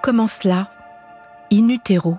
commence là, in utero.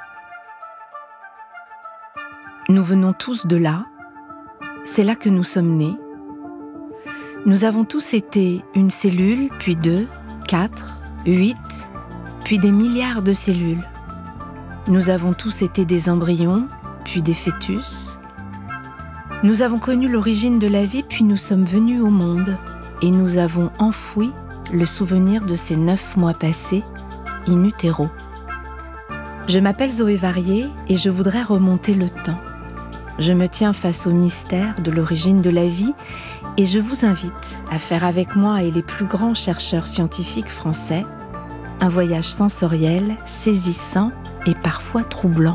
Nous venons tous de là, c'est là que nous sommes nés. Nous avons tous été une cellule, puis 2, 4, 8, puis des milliards de cellules. Nous avons tous été des embryons, puis des fœtus. Nous avons connu l'origine de la vie, puis nous sommes venus au monde. Et nous avons enfoui le souvenir de ces 9 mois passés, in utero. Je m'appelle Zoé Varier et je voudrais remonter le temps. Je me tiens face au mystère de l'origine de la vie et je vous invite à faire avec moi et les plus grands chercheurs scientifiques français un voyage sensoriel, saisissant et parfois troublant.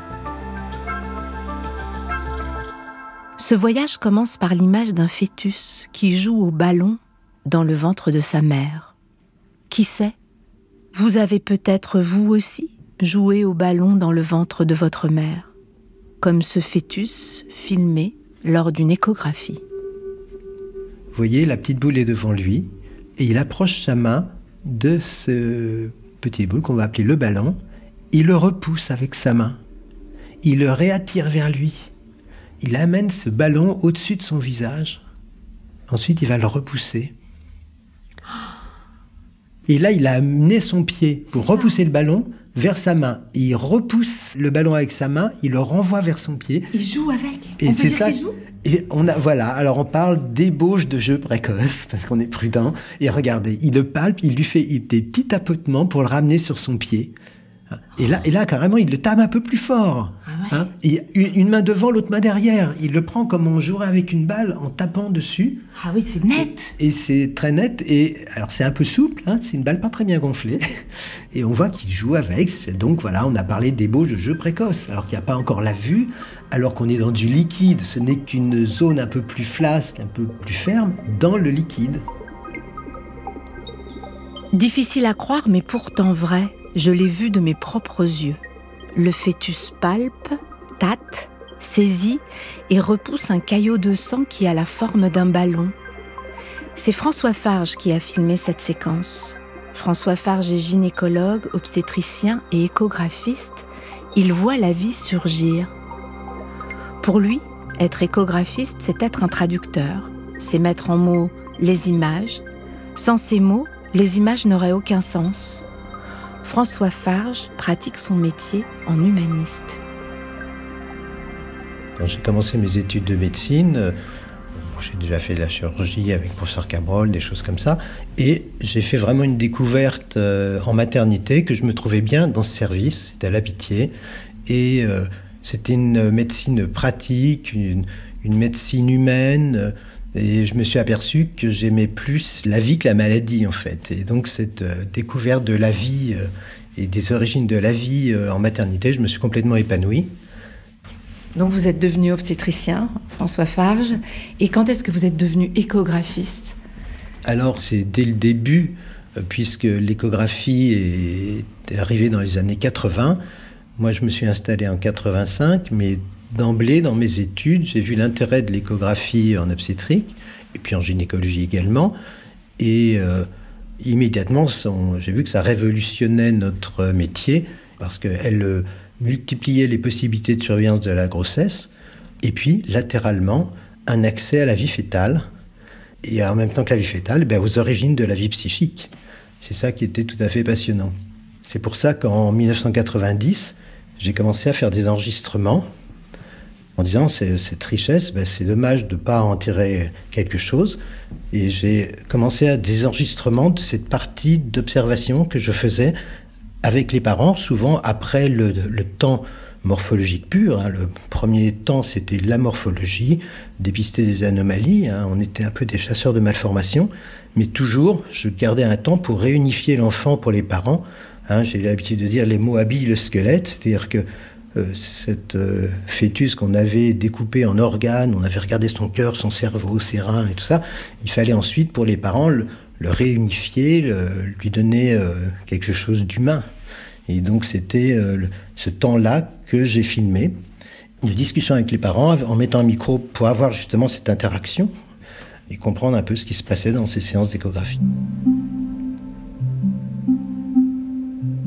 Ce voyage commence par l'image d'un fœtus qui joue au ballon dans le ventre de sa mère. Qui sait ? Vous avez peut-être vous aussi joué au ballon dans le ventre de votre mère, comme ce fœtus filmé lors d'une échographie. Vous voyez, la petite boule est devant lui et il approche sa main de ce petit boule qu'on va appeler le ballon. Il le repousse avec sa main. Il le réattire vers lui. Il amène ce ballon au-dessus de son visage. Ensuite, il va le repousser. Et là, il a amené son pied pour repousser le ballon vers sa main. Il repousse le ballon avec sa main, il le renvoie vers son pied. Il joue avec. Et on c'est peut dire ça. qu'il joue ? Et voilà. Alors on parle d'ébauche de jeu précoce parce qu'on est prudent. Et regardez, il le palpe, il lui fait des petits tapotements pour le ramener sur son pied. Et là, carrément, il le tape un peu plus fort. Ah ouais. Et une main devant, l'autre main derrière. Il le prend comme on jouerait avec une balle en tapant dessus. Ah oui, c'est net. Et c'est très net. Et alors, c'est un peu souple. C'est une balle pas très bien gonflée. Et on voit qu'il joue avec. Donc voilà, on a parlé d'ébauche de jeu précoce. Alors qu'il n'y a pas encore la vue. Alors qu'on est dans du liquide. Ce n'est qu'une zone un peu plus flasque, un peu plus ferme dans le liquide. Difficile à croire, mais pourtant vrai. Je l'ai vu de mes propres yeux. Le fœtus palpe, tâte, saisit et repousse un caillot de sang qui a la forme d'un ballon. C'est François Farge qui a filmé cette séquence. François Farge est gynécologue, obstétricien et échographiste. Il voit la vie surgir. Pour lui, être échographiste, c'est être un traducteur. C'est mettre en mots les images. Sans ces mots, les images n'auraient aucun sens. François Farge pratique son métier en humaniste. Quand j'ai commencé mes études de médecine, j'ai déjà fait de la chirurgie avec le professeur Cabrol, des choses comme ça, et j'ai fait vraiment une découverte en maternité que je me trouvais bien dans ce service, c'était à La Pitié, et c'était une médecine pratique, une médecine humaine. Et je me suis aperçu que j'aimais plus la vie que la maladie, en fait. Et donc, cette découverte de la vie et des origines de la vie en maternité, je me suis complètement épanoui. Donc, vous êtes devenu obstétricien, François Farge. Et quand est-ce que vous êtes devenu échographiste ? Alors, c'est dès le début, puisque l'échographie est arrivée dans les années 80. Moi, je me suis installé en 85, mais d'emblée, dans mes études, j'ai vu l'intérêt de l'échographie en obstétrique, et puis en gynécologie également. Et immédiatement, j'ai vu que ça révolutionnait notre métier, parce qu'elle multipliait les possibilités de surveillance de la grossesse, et puis, latéralement, un accès à la vie fœtale, et en même temps que la vie fœtale, aux origines de la vie psychique. C'est ça qui était tout à fait passionnant. C'est pour ça qu'en 1990, j'ai commencé à faire des enregistrements, en disant cette richesse, c'est dommage de ne pas en tirer quelque chose. Et j'ai commencé à des enregistrements de cette partie d'observation que je faisais avec les parents, souvent après le temps morphologique pur. Le premier temps, c'était la morphologie, dépister des anomalies. On était un peu des chasseurs de malformations. Mais toujours, je gardais un temps pour réunifier l'enfant pour les parents. J'ai l'habitude de dire les mots habillent le squelette, c'est-à-dire que cette fœtus qu'on avait découpé en organes, on avait regardé son cœur, son cerveau, ses reins et tout ça, il fallait ensuite pour les parents le réunifier, lui donner quelque chose d'humain. Et donc c'était ce temps-là que j'ai filmé, une discussion avec les parents en mettant un micro pour avoir justement cette interaction et comprendre un peu ce qui se passait dans ces séances d'échographie.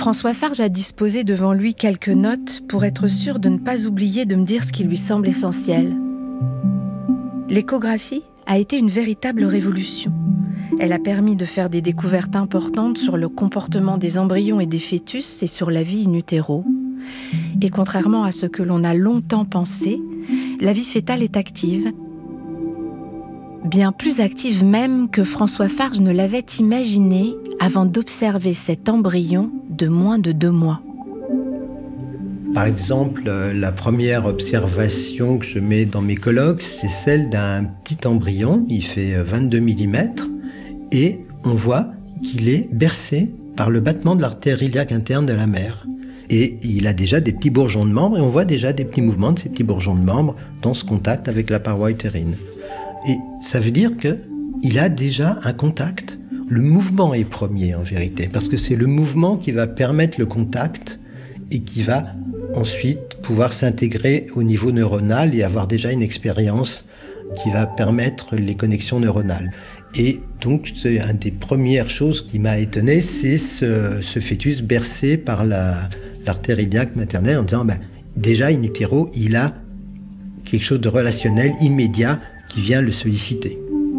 François Farge a disposé devant lui quelques notes pour être sûr de ne pas oublier de me dire ce qui lui semble essentiel. L'échographie a été une véritable révolution. Elle a permis de faire des découvertes importantes sur le comportement des embryons et des fœtus et sur la vie in utero. Et contrairement à ce que l'on a longtemps pensé, la vie fœtale est active. Bien plus active même que François Farge ne l'avait imaginé avant d'observer cet embryon de moins de 2 mois. Par exemple, la première observation que je mets dans mes colloques, c'est celle d'un petit embryon, il fait 22 mm, et on voit qu'il est bercé par le battement de l'artère iliaque interne de la mère. Et il a déjà des petits bourgeons de membres, et on voit déjà des petits mouvements de ces petits bourgeons de membres dans ce contact avec la paroi utérine. Et ça veut dire qu'il a déjà un contact. Le mouvement est premier en vérité, parce que c'est le mouvement qui va permettre le contact et qui va ensuite pouvoir s'intégrer au niveau neuronal et avoir déjà une expérience qui va permettre les connexions neuronales. Et donc, c'est une des premières choses qui m'a étonné, c'est ce fœtus bercé par l'artère iliaque maternelle en disant, déjà in utero, il a quelque chose de relationnel immédiat qui vient le solliciter.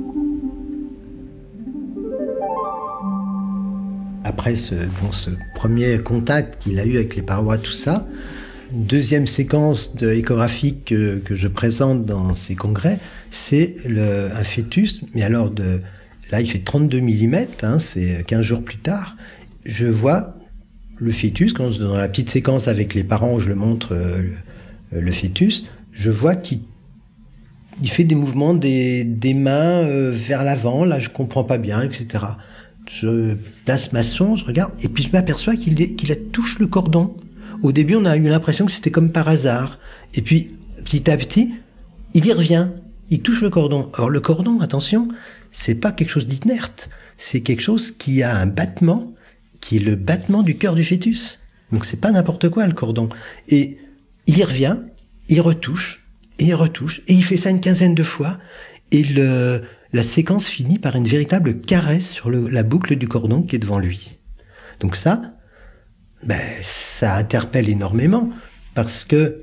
Après ce premier contact qu'il a eu avec les parois, tout ça, une deuxième séquence échographique que je présente dans ces congrès, c'est un fœtus, mais alors là il fait 32 mm, c'est 15 jours plus tard, je vois le fœtus, quand dans la petite séquence avec les parents où je le montre le fœtus, je vois qu'il fait des mouvements des mains vers l'avant, là je comprends pas bien, etc. Je place ma sonde, je regarde, et puis je m'aperçois qu'il touche le cordon. Au début, on a eu l'impression que c'était comme par hasard. Et puis, petit à petit, il y revient. Il touche le cordon. Or, le cordon, attention, c'est pas quelque chose d'inerte. C'est quelque chose qui a un battement, qui est le battement du cœur du fœtus. Donc, c'est pas n'importe quoi, le cordon. Et il y revient, il retouche, et il fait ça une quinzaine de fois. Et la séquence finit par une véritable caresse sur la boucle du cordon qui est devant lui. Donc ça interpelle énormément parce que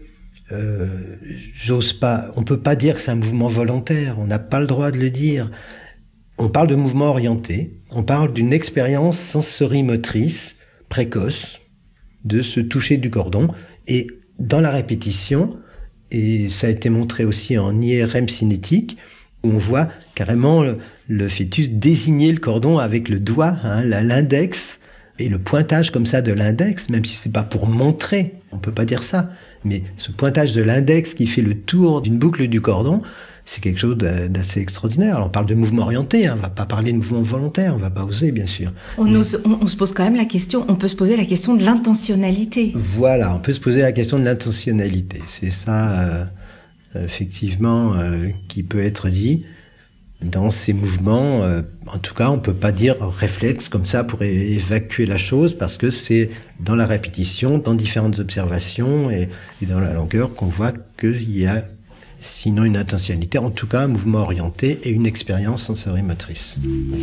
on peut pas dire que c'est un mouvement volontaire, on n'a pas le droit de le dire. On parle de mouvement orienté, on parle d'une expérience sensorimotrice précoce de se toucher du cordon, et dans la répétition, et ça a été montré aussi en IRM cinétique, où on voit carrément le fœtus désigner le cordon avec le doigt, l'index, et le pointage comme ça de l'index, même si c'est pas pour montrer, on peut pas dire ça, mais ce pointage de l'index qui fait le tour d'une boucle du cordon, c'est quelque chose d'assez extraordinaire. Alors on parle de mouvement orienté, on va pas parler de mouvement volontaire, on va pas oser bien sûr. On se pose quand même la question, on peut se poser la question de l'intentionnalité. Voilà, on peut se poser la question de l'intentionnalité. C'est ça, effectivement, qui peut être dit. Dans ces mouvements, en tout cas, on peut pas dire réflexe comme ça pour évacuer la chose, parce que c'est dans la répétition, dans différentes observations et dans la longueur qu'on voit qu'il y a sinon une intentionnalité, en tout cas un mouvement orienté et une expérience sensorimotrice.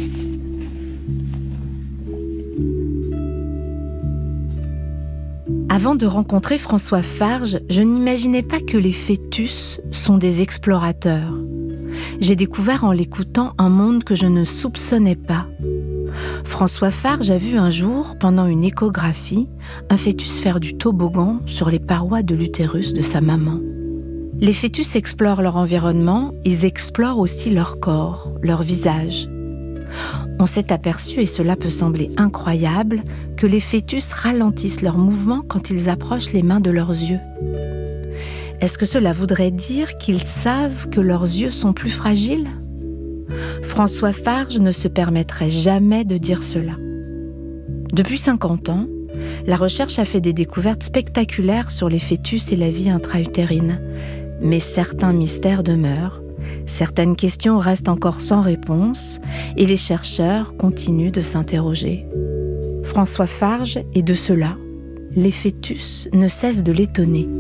Avant de rencontrer François Farge, je n'imaginais pas que les fœtus sont des explorateurs. J'ai découvert en l'écoutant un monde que je ne soupçonnais pas. François Farge a vu un jour, pendant une échographie, un fœtus faire du toboggan sur les parois de l'utérus de sa maman. Les fœtus explorent leur environnement, ils explorent aussi leur corps, leur visage. On s'est aperçu, et cela peut sembler incroyable, que les fœtus ralentissent leurs mouvements quand ils approchent les mains de leurs yeux. Est-ce que cela voudrait dire qu'ils savent que leurs yeux sont plus fragiles ? François Farge ne se permettrait jamais de dire cela. Depuis 50 ans, la recherche a fait des découvertes spectaculaires sur les fœtus et la vie intra-utérine. Mais certains mystères demeurent, certaines questions restent encore sans réponse et les chercheurs continuent de s'interroger. François Farge est de ceux-là. Les fœtus ne cessent de l'étonner.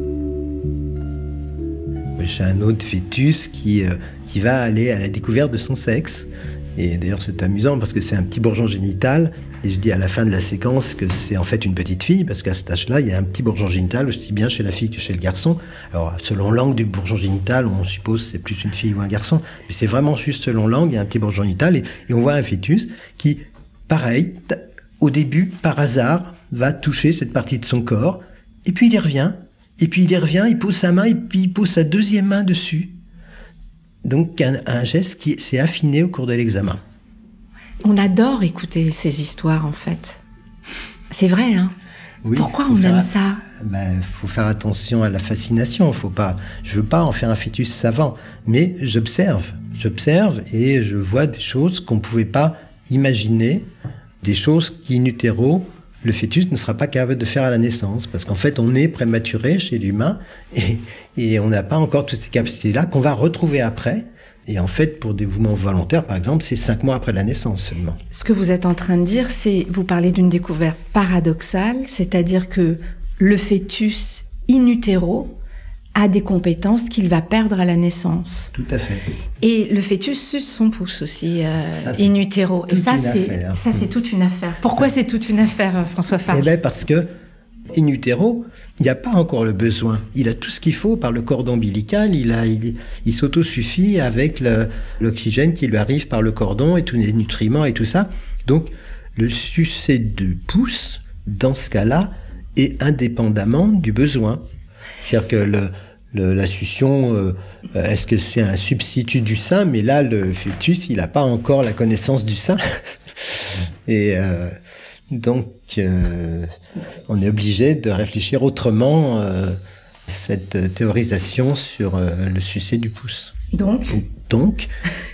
J'ai un autre fœtus qui va aller à la découverte de son sexe. Et d'ailleurs, c'est amusant parce que c'est un petit bourgeon génital Et je dis à la fin de la séquence que c'est en fait une petite fille, parce qu'à cet âge-là, il y a un petit bourgeon génital, aussi bien chez la fille que chez le garçon. Alors, selon l'angle du bourgeon génital, on suppose que c'est plus une fille ou un garçon, mais c'est vraiment juste selon l'angle, il y a un petit bourgeon génital, et on voit un fœtus qui, pareil, au début, par hasard, va toucher cette partie de son corps, et puis il y revient, il pose sa main, et puis il pose sa deuxième main dessus. Donc, un geste qui s'est affiné au cours de l'examen. On adore écouter ces histoires, en fait. C'est vrai, hein? Oui, pourquoi on aime ça? Faut faire attention à la fascination. Je veux pas en faire un fœtus savant, mais j'observe et je vois des choses qu'on pouvait pas imaginer, des choses qui, in utero, le fœtus ne sera pas capable de faire à la naissance, parce qu'en fait, on est prématuré chez l'humain et on n'a pas encore toutes ces capacités-là qu'on va retrouver après. Et en fait, pour des mouvements volontaires, par exemple, c'est 5 mois après la naissance seulement. Ce que vous êtes en train de dire, c'est, vous parlez d'une découverte paradoxale, c'est-à-dire que le fœtus in utero a des compétences qu'il va perdre à la naissance. Tout à fait. Et le fœtus suce son pouce aussi, in utero. Et ça, c'est toute une affaire. Pourquoi c'est toute une affaire, François Farge? Parce que in utero, il n'y a pas encore le besoin. Il a tout ce qu'il faut par le cordon ombilical. Il s'autosuffit avec l'oxygène qui lui arrive par le cordon et tous les nutriments et tout ça. Donc, le sucer de pouce, dans ce cas-là, est indépendamment du besoin. C'est-à-dire que la succion, est-ce que c'est un substitut du sein? Mais là, le fœtus, il n'a pas encore la connaissance du sein. Et donc, on est obligé de réfléchir autrement cette théorisation sur le sucer du pouce. Donc,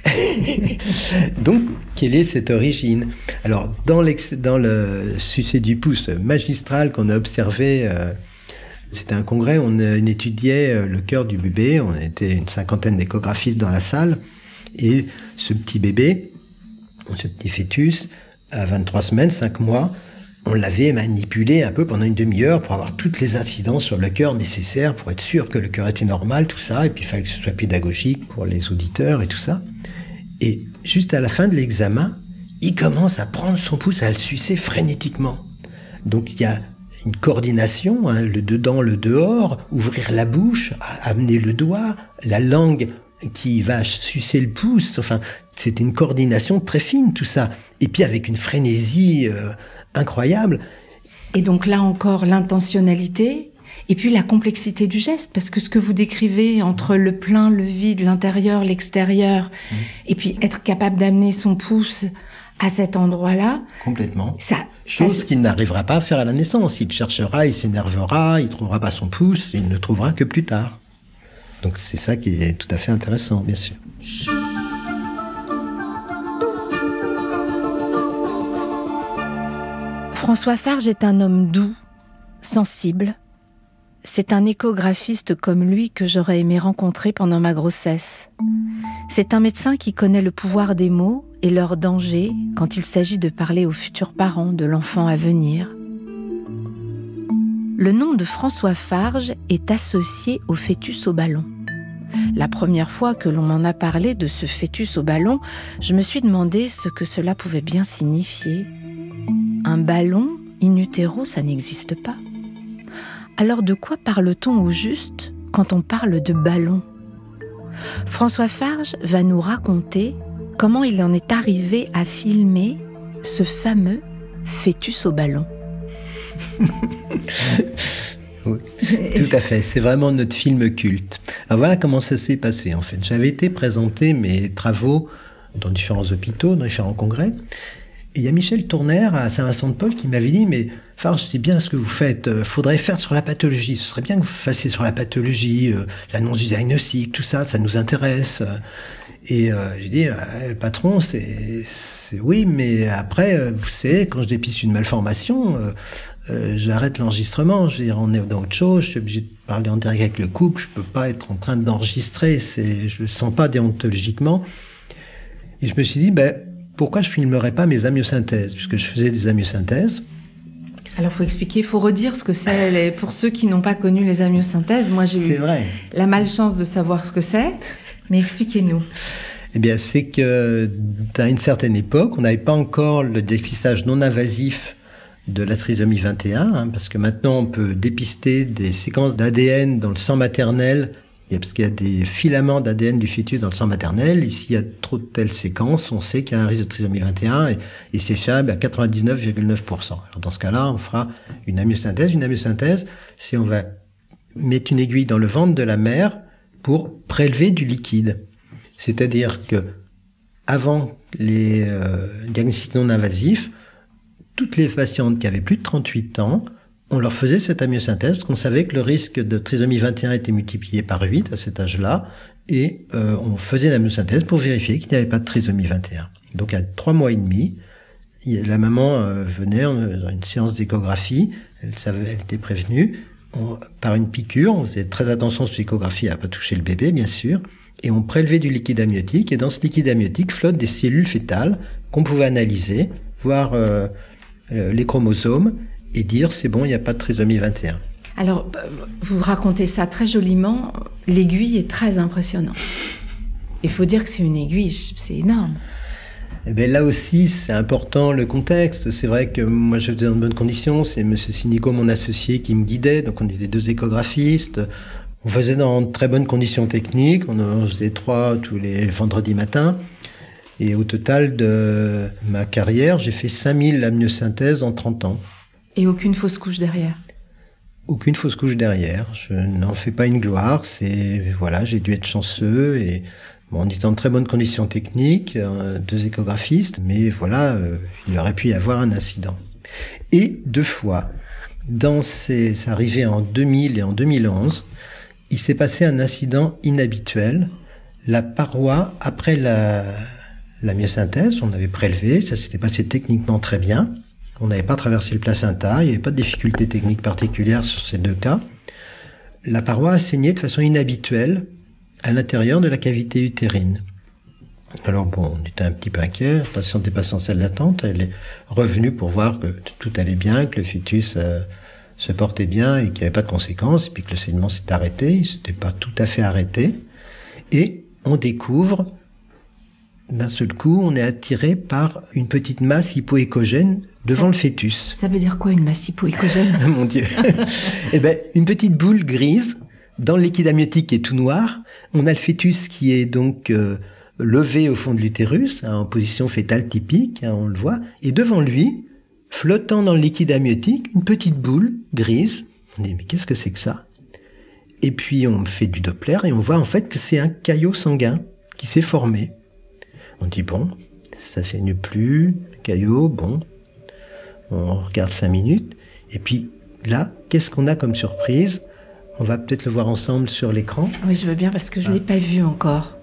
quelle est cette origine? Alors, dans le sucer du pouce magistral qu'on a observé, c'était un congrès, on étudiait le cœur du bébé, on était une 50aine d'échographistes dans la salle, et ce petit bébé, ce petit fœtus, à 23 semaines, 5 mois, on l'avait manipulé un peu pendant une demi-heure pour avoir toutes les incidences sur le cœur nécessaires pour être sûr que le cœur était normal, tout ça. Et puis il fallait que ce soit pédagogique pour les auditeurs et tout ça. Et juste à la fin de l'examen, il commence à prendre son pouce, à le sucer frénétiquement. Donc il y a une coordination, hein, le dedans, le dehors, ouvrir la bouche, amener le doigt, la langue qui va sucer le pouce. Enfin, c'était une coordination très fine, tout ça. Et puis avec une frénésie incroyable. Et donc là encore, l'intentionnalité et puis la complexité du geste, parce que ce que vous décrivez entre le plein, le vide, l'intérieur, l'extérieur, et puis être capable d'amener son pouce à cet endroit-là. Complètement. Chose qu'il n'arrivera pas à faire à la naissance. Il cherchera, il s'énervera, il ne trouvera pas son pouce, il ne le trouvera que plus tard. Donc c'est ça qui est tout à fait intéressant, bien sûr. François Farge est un homme doux, sensible. C'est un échographiste comme lui que j'aurais aimé rencontrer pendant ma grossesse. C'est un médecin qui connaît le pouvoir des mots et leur danger quand il s'agit de parler aux futurs parents de l'enfant à venir. Le nom de François Farge est associé au fœtus au ballon. La première fois que l'on m'en a parlé de ce fœtus au ballon, je me suis demandé ce que cela pouvait bien signifier. Un ballon in utero, ça n'existe pas. Alors de quoi parle-t-on au juste quand on parle de ballon? François Farge va nous raconter comment il en est arrivé à filmer ce fameux fœtus au ballon. Oui, tout à fait. C'est vraiment notre film culte. Alors voilà comment ça s'est passé en fait. J'avais été présenter mes travaux dans différents hôpitaux, dans différents congrès. Et il y a Michel Tournaire à Saint-Vincent-de-Paul qui m'avait dit « Mais Farge, c'est bien ce que vous faites, faudrait faire sur la pathologie. Ce serait bien que vous fassiez sur la pathologie, l'annonce du diagnostic, tout ça, ça nous intéresse. » Et j'ai dit « Patron, c'est oui, mais après, vous savez, quand je dépiste une malformation, j'arrête l'enregistrement. Je veux dire, on est dans autre chose, je suis obligé de parler en direct avec le couple, je peux pas être en train d'enregistrer, je le sens pas déontologiquement. » Et je me suis dit pourquoi je filmerais pas mes amniosynthèses, puisque je faisais des amniosynthèses. Alors, il faut expliquer, il faut redire ce que c'est. Pour ceux qui n'ont pas connu les amniosynthèses, moi j'ai eu la malchance de savoir ce que c'est, mais expliquez-nous. Eh bien, c'est que à une certaine époque, on n'avait pas encore le dépistage non invasif de la trisomie 21, parce que maintenant on peut dépister des séquences d'ADN dans le sang maternel, parce qu'il y a des filaments d'ADN du fœtus dans le sang maternel, et s'il y a trop de telles séquences, on sait qu'il y a un risque de trisomie 21, et c'est fiable à 99,9%. Alors dans ce cas-là, on fera une amyosynthèse. Une amyosynthèse, c'est on va mettre une aiguille dans le ventre de la mère pour prélever du liquide. C'est-à-dire que avant les diagnostics non invasifs, toutes les patientes qui avaient plus de 38 ans, on leur faisait cette amyosynthèse parce qu'on savait que le risque de trisomie 21 était multiplié par 8 à cet âge-là, et on faisait l'amyosynthèse pour vérifier qu'il n'y avait pas de trisomie 21. Donc à 3 mois et demi, la maman venait dans une séance d'échographie, elle était prévenue, par une piqûre, on faisait très attention sur l'échographie à ne pas toucher le bébé, bien sûr, et on prélevait du liquide amniotique, et dans ce liquide amniotique flottent des cellules fœtales qu'on pouvait analyser, voir les chromosomes, et dire c'est bon, il n'y a pas de trisomie 21. Alors, vous racontez ça très joliment, l'aiguille est très impressionnante. Il faut dire que c'est une aiguille, c'est énorme. Eh bien, là aussi, c'est important le contexte. C'est vrai que moi, je faisais dans de bonnes conditions. C'est M. Sinico, mon associé, qui me guidait. Donc, on était 2 échographistes. On faisait dans de très bonnes conditions techniques. On faisait 3 tous les vendredis matins. Et au total de ma carrière, j'ai fait 5000 amniosynthèses en 30 ans. Et aucune fausse couche derrière? Aucune fausse couche derrière. Je n'en fais pas une gloire. Voilà, j'ai dû être chanceux et on était en très bonnes conditions techniques, 2 échographistes, mais voilà, il aurait pu y avoir un incident. Et 2 fois, c'est arrivé en 2000 et en 2011, il s'est passé un incident inhabituel. La paroi, après la myosynthèse, on avait prélevé, ça s'était passé techniquement très bien. On n'avait pas traversé le placenta, il n'y avait pas de difficulté technique particulière sur ces 2 cas. La paroi a saigné de façon inhabituelle à l'intérieur de la cavité utérine. Alors bon, on était un petit peu inquiets, la patiente est passée en salle d'attente, elle est revenue pour voir que tout allait bien, que le fœtus se portait bien et qu'il n'y avait pas de conséquences, et puis que le saignement s'est arrêté, il ne s'était pas tout à fait arrêté, et on découvre, d'un seul coup, on est attiré par une petite masse hypoéchogène devant le fœtus. Ça veut dire quoi, une masse hypoéchogène? Mon Dieu. Eh ben, une petite boule grise dans le liquide amniotique qui est tout noir. On a le fœtus qui est donc levé au fond de l'utérus, en position fœtale typique, on le voit. Et devant lui, flottant dans le liquide amniotique, une petite boule grise. On dit, mais qu'est-ce que c'est que ça? Et puis on fait du Doppler et on voit en fait que c'est un caillot sanguin qui s'est formé. On dit, bon, ça saigne plus, caillot, bon. On regarde 5 minutes. Et puis là, qu'est-ce qu'on a comme surprise? On va peut-être le voir ensemble sur l'écran. Oui, je veux bien parce que je ne l'ai pas vu encore.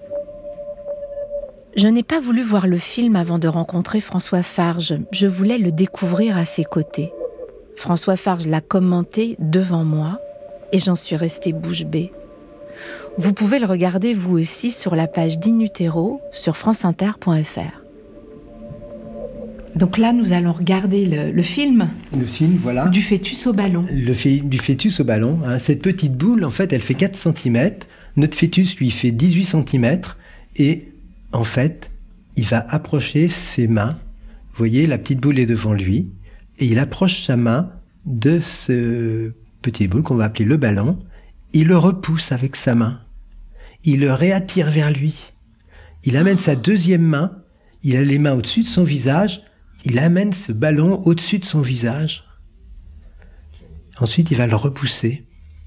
Je n'ai pas voulu voir le film avant de rencontrer François Farge. Je voulais le découvrir à ses côtés. François Farge l'a commenté devant moi et j'en suis restée bouche bée. Vous pouvez le regarder vous aussi sur la page d'Inutero sur franceinter.fr. Donc là, nous allons regarder le film. Le film, voilà. Du fœtus au ballon. Du fœtus au ballon. Hein. Cette petite boule, en fait, elle fait 4 cm. Notre fœtus, lui, fait 18 cm. Et, en fait, il va approcher ses mains. Vous voyez, la petite boule est devant lui. Et il approche sa main de ce petit boule qu'on va appeler le ballon. Il le repousse avec sa main. Il le réattire vers lui. Il amène sa deuxième main. Il a les mains au-dessus de son visage. Il amène ce ballon au-dessus de son visage. Ensuite, il va le repousser.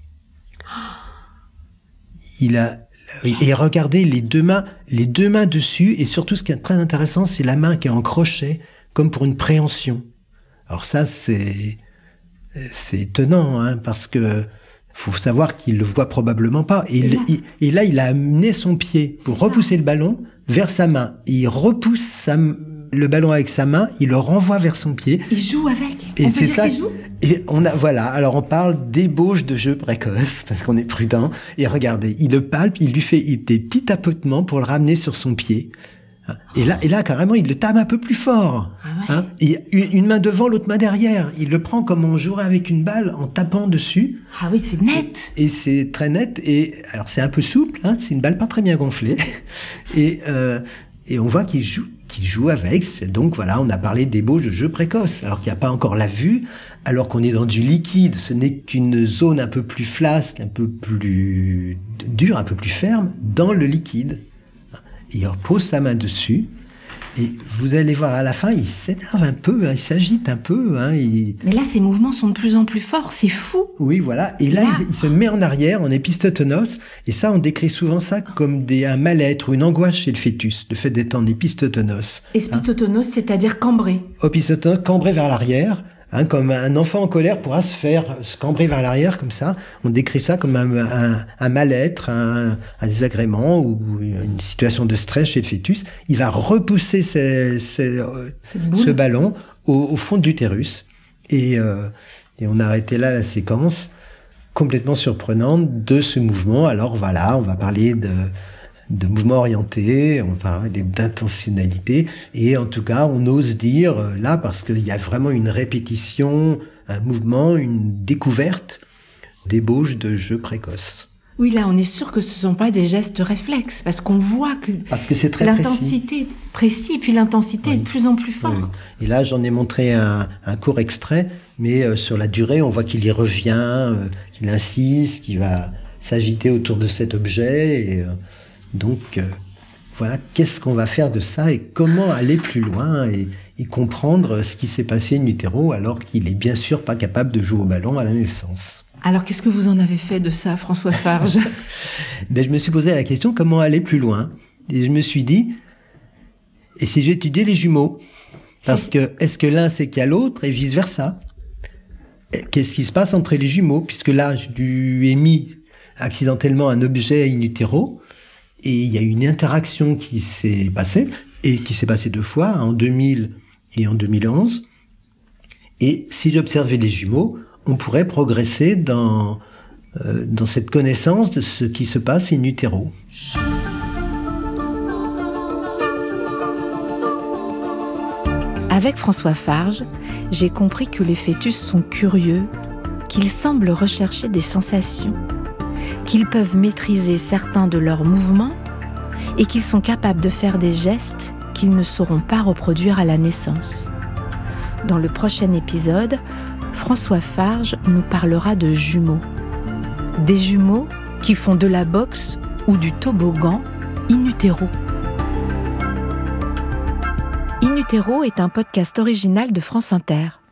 Et regardez les deux mains dessus. Et surtout, ce qui est très intéressant, c'est la main qui est en crochet, comme pour une préhension. Alors ça, c'est étonnant, hein, parce que faut savoir qu'il le voit probablement pas. Et là, il a amené son pied pour repousser le ballon vers sa main. Il repousse le ballon avec sa main, il le renvoie vers son pied. Il joue avec. Et c'est ça. Qu'il joue. Et alors on parle d'ébauche de jeu précoce parce qu'on est prudent. Et regardez, il le palpe, il lui fait des petits tapotements pour le ramener sur son pied. Et là, carrément, il le tape un peu plus fort. Et une main devant, l'autre main derrière. Il le prend comme on jouerait avec une balle en tapant dessus. Ah oui, c'est net. Et c'est très net. Et alors, c'est un peu souple. C'est une balle pas très bien gonflée. Et on voit qu'il joue avec. Donc voilà, on a parlé d'ébauche de jeu précoce. Alors qu'il n'y a pas encore la vue. Alors qu'on est dans du liquide. Ce n'est qu'une zone un peu plus flasque, un peu plus dure, un peu plus ferme dans le liquide. Il pose sa main dessus et vous allez voir à la fin, il s'énerve un peu, il s'agite un peu. Mais là, ses mouvements sont de plus en plus forts, c'est fou. Oui, voilà. Et là, il se met en arrière, en épistotonos. Et ça, on décrit souvent ça comme un mal-être ou une angoisse chez le fœtus, le fait d'être en épistotonos. Épistotonos, c'est-à-dire cambré. Épistotonos, cambré vers l'arrière. Comme un enfant en colère pourra se cambrer vers l'arrière comme ça. On décrit ça comme un mal-être, un désagrément ou une situation de stress chez le fœtus. Il va repousser ce ballon au fond de l'utérus. Et on a arrêté là la séquence complètement surprenante de ce mouvement. Alors voilà, on va parler de mouvement orienté, on parle d'intentionnalité, et en tout cas, on ose dire, là, parce qu'il y a vraiment une répétition, un mouvement, une découverte d'ébauche de jeu précoce. Oui, là, on est sûr que ce ne sont pas des gestes réflexes, parce qu'on voit que c'est très l'intensité précis, et puis l'intensité est de plus en plus forte. Oui. Et là, j'en ai montré un court extrait, mais sur la durée, on voit qu'il y revient, qu'il insiste, qu'il va s'agiter autour de cet objet, et donc, voilà, qu'est-ce qu'on va faire de ça et comment aller plus loin et comprendre ce qui s'est passé in utero alors qu'il est bien sûr pas capable de jouer au ballon à la naissance. Alors, qu'est-ce que vous en avez fait de ça, François Farge ? Je me suis posé la question, comment aller plus loin ? Et je me suis dit, et si j'étudiais les jumeaux ? Parce que, est-ce que l'un c'est qu'il y a l'autre et vice-versa ? Qu'est-ce qui se passe entre les jumeaux ? Puisque là, je lui ai mis accidentellement un objet in utero, et il y a une interaction qui s'est passée, et qui s'est passée 2 fois, en 2000 et en 2011. Et si j'observais les jumeaux, on pourrait progresser dans cette connaissance de ce qui se passe in utero. Avec François Farge, j'ai compris que les fœtus sont curieux, qu'ils semblent rechercher des sensations, qu'ils peuvent maîtriser certains de leurs mouvements et qu'ils sont capables de faire des gestes qu'ils ne sauront pas reproduire à la naissance. Dans le prochain épisode, François Farge nous parlera de jumeaux. Des jumeaux qui font de la boxe ou du toboggan in utero. In utero est un podcast original de France Inter.